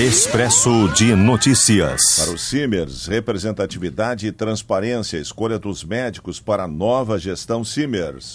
Expresso de Notícias. Para o Simers, representatividade e transparência, escolha dos médicos para a nova gestão Simers.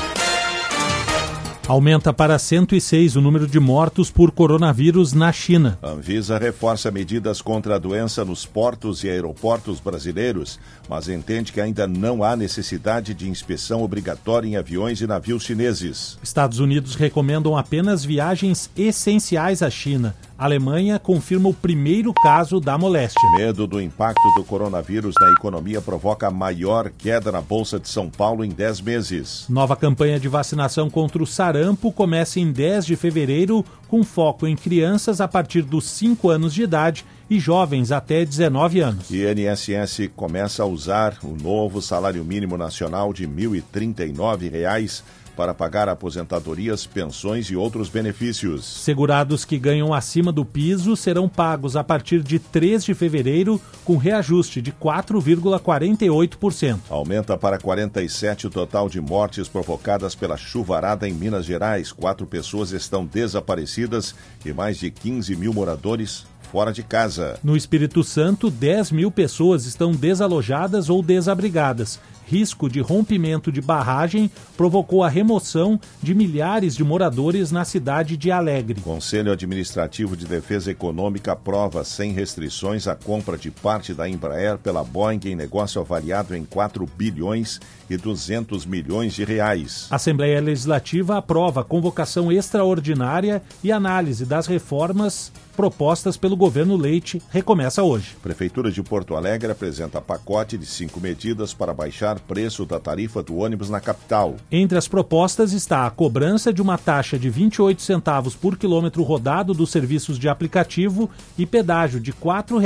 Aumenta para 106 o número de mortos por coronavírus na China. Anvisa reforça medidas contra a doença nos portos e aeroportos brasileiros, mas entende que ainda não há necessidade de inspeção obrigatória em aviões e navios chineses. Estados Unidos recomendam apenas viagens essenciais à China. A Alemanha confirma o primeiro caso da moléstia. Medo do impacto do coronavírus na economia provoca a maior queda na Bolsa de São Paulo em 10 meses. Nova campanha de vacinação contra o sarampo começa em 10 de fevereiro, com foco em crianças a partir dos 5 anos de idade e jovens até 19 anos. E INSS começa a usar o novo salário mínimo nacional de R$ 1.039 para pagar aposentadorias, pensões e outros benefícios. Segurados que ganham acima do piso serão pagos a partir de 3 de fevereiro, com reajuste de 4,48%. Aumenta para 47 o total de mortes provocadas pela chuvarada em Minas Gerais. 4 pessoas estão desaparecidas e mais de 15 mil moradores fora de casa. No Espírito Santo, 10 mil pessoas estão desalojadas ou desabrigadas. Risco de rompimento de barragem provocou a remoção de milhares de moradores na cidade de Alegre. Conselho Administrativo de Defesa Econômica aprova sem restrições a compra de parte da Embraer pela Boeing em negócio avaliado em 4 bilhões e 200 milhões de reais. A Assembleia Legislativa aprova a convocação extraordinária e análise das reformas propostas pelo governo Leite recomeça hoje. Prefeitura de Porto Alegre apresenta pacote de 5 medidas para baixar preço da tarifa do ônibus na capital. Entre as propostas está a cobrança de uma taxa de 28 centavos por quilômetro rodado dos serviços de aplicativo e pedágio de R$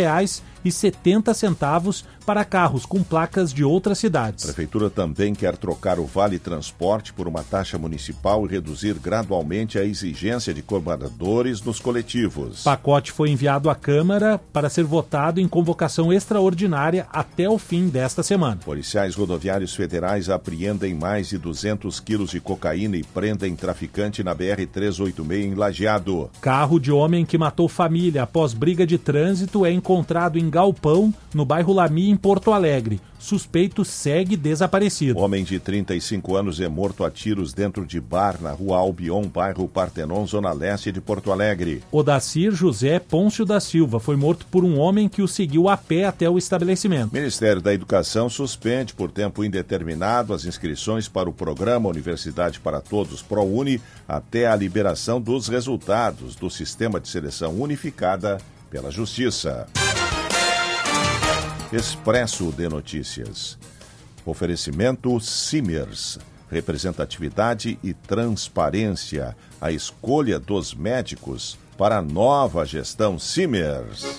4,70 para carros com placas de outras cidades. A Prefeitura também quer trocar o Vale Transporte por uma taxa municipal e reduzir gradualmente a exigência de cobradores nos coletivos. O pacote foi enviado à Câmara para ser votado em convocação extraordinária até o fim desta semana. Policiais rodoviários federais apreendem mais de 200 quilos de cocaína e prendem traficante na BR-386 em Lajeado. Carro de homem que matou família após briga de trânsito é encontrado em galpão, no bairro Lami, em Porto Alegre. Suspeito segue desaparecido. Homem de 35 anos é morto a tiros dentro de bar na rua Albion, bairro Partenon, zona leste de Porto Alegre. Odacir José Pôncio da Silva foi morto por um homem que o seguiu a pé até o estabelecimento. Ministério da Educação suspende por tempo indeterminado as inscrições para o programa Universidade para Todos ProUni até a liberação dos resultados do Sistema de Seleção Unificada pela Justiça. Expresso de Notícias. Oferecimento Simers. Representatividade e transparência. A escolha dos médicos para a nova gestão Simers.